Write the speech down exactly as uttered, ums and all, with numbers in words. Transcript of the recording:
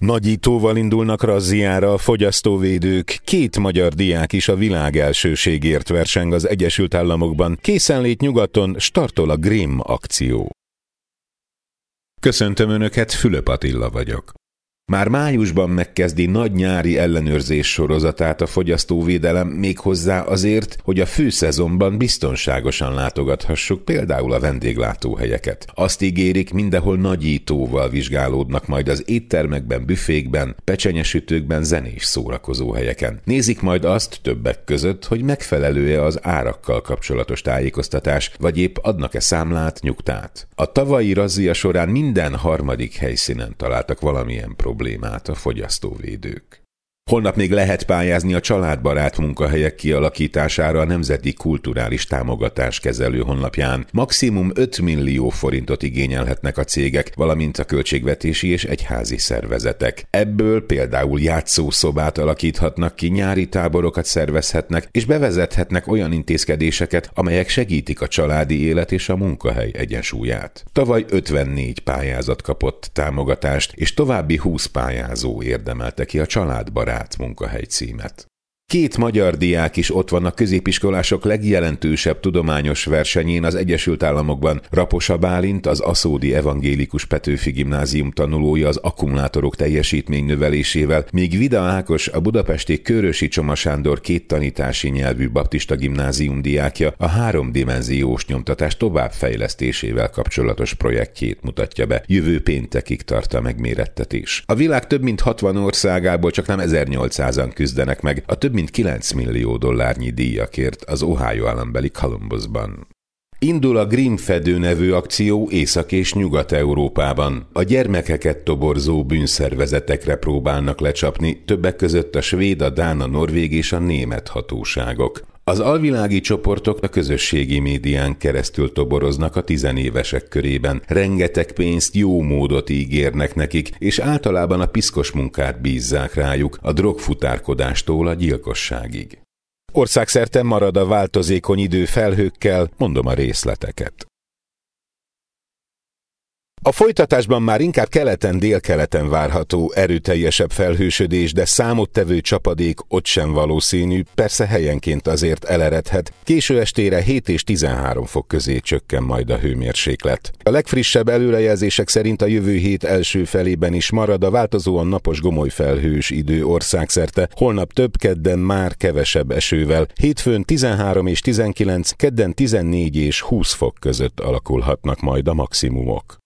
Nagyítóval indulnak razziára a fogyasztóvédők, két magyar diák is a világ elsőségért verseng az Egyesült Államokban. Készenlét nyugaton, startol a Grimm akció. Köszöntöm Önöket, Fülöp Attila vagyok. Már májusban megkezdi nagy nyári ellenőrzés sorozatát a fogyasztóvédelem, méghozzá azért, hogy a főszezonban biztonságosan látogathassuk például a vendéglátóhelyeket. Azt ígérik, mindenhol nagyítóval vizsgálódnak majd az éttermekben, büfékben, pecsenyesütőkben, zenés szórakozóhelyeken. Nézik majd azt többek között, hogy megfelelő-e az árakkal kapcsolatos tájékoztatás, vagy épp adnak-e számlát, nyugtát. A tavalyi razzia során minden harmadik helyszínen találtak valamilyen problémát. problémát a fogyasztóvédők. Holnap még lehet pályázni a családbarát munkahelyek kialakítására a Nemzeti Kulturális Támogatás kezelő honlapján. Maximum öt millió forintot igényelhetnek a cégek, valamint a költségvetési és egyházi szervezetek. Ebből például játszószobát alakíthatnak ki, nyári táborokat szervezhetnek, és bevezethetnek olyan intézkedéseket, amelyek segítik a családi élet és a munkahely egyensúlyát. Tavaly ötvennégy pályázat kapott támogatást, és további húsz pályázó érdemelte ki a családbarát munkahely címet. Két magyar diák is ott van a középiskolások legjelentősebb tudományos versenyén az Egyesült Államokban. Raposa Bálint, az Aszódi Evangélikus Petőfi Gimnázium tanulója az akkumulátorok teljesítmény növelésével, míg Vida Ákos, a budapesti Körösi Csoma Sándor két tanítási nyelvű baptista gimnázium diákja a háromdimenziós nyomtatás továbbfejlesztésével kapcsolatos projektjét mutatja be. Jövő péntekig tart a megmérettetés. A világ több mint hatvan országából csak nem ezernyolcszázan küzdenek meg a több mint kilenc millió dollárnyi díjakért az Ohio állambeli Columbusban. Indul a Grimm fedő nevű akció Észak- és Nyugat-Európában. A gyermekeket toborzó bűnszervezetekre próbálnak lecsapni, többek között a svéd, a dán, a norvég és a német hatóságok. Az alvilági csoportok a közösségi médián keresztül toboroznak a tizenévesek körében. Rengeteg pénzt, jó módot ígérnek nekik, és általában a piszkos munkát bízzák rájuk, a drogfutárkodástól a gyilkosságig. Országszerte marad a változékony idő felhőkkel, mondom a részleteket. A folytatásban már inkább keleten-délkeleten várható erőteljesebb felhősödés, de számottevő csapadék ott sem valószínű, persze helyenként azért eleredhet. Késő estére hét és tizenhárom fok közé csökken majd a hőmérséklet. A legfrissebb előrejelzések szerint a jövő hét első felében is marad a változóan napos gomoly felhős idő országszerte, holnap több, kedden már kevesebb esővel, hétfőn tizenhárom és tizenkilenc, kedden tizennégy és húsz fok között alakulhatnak majd a maximumok.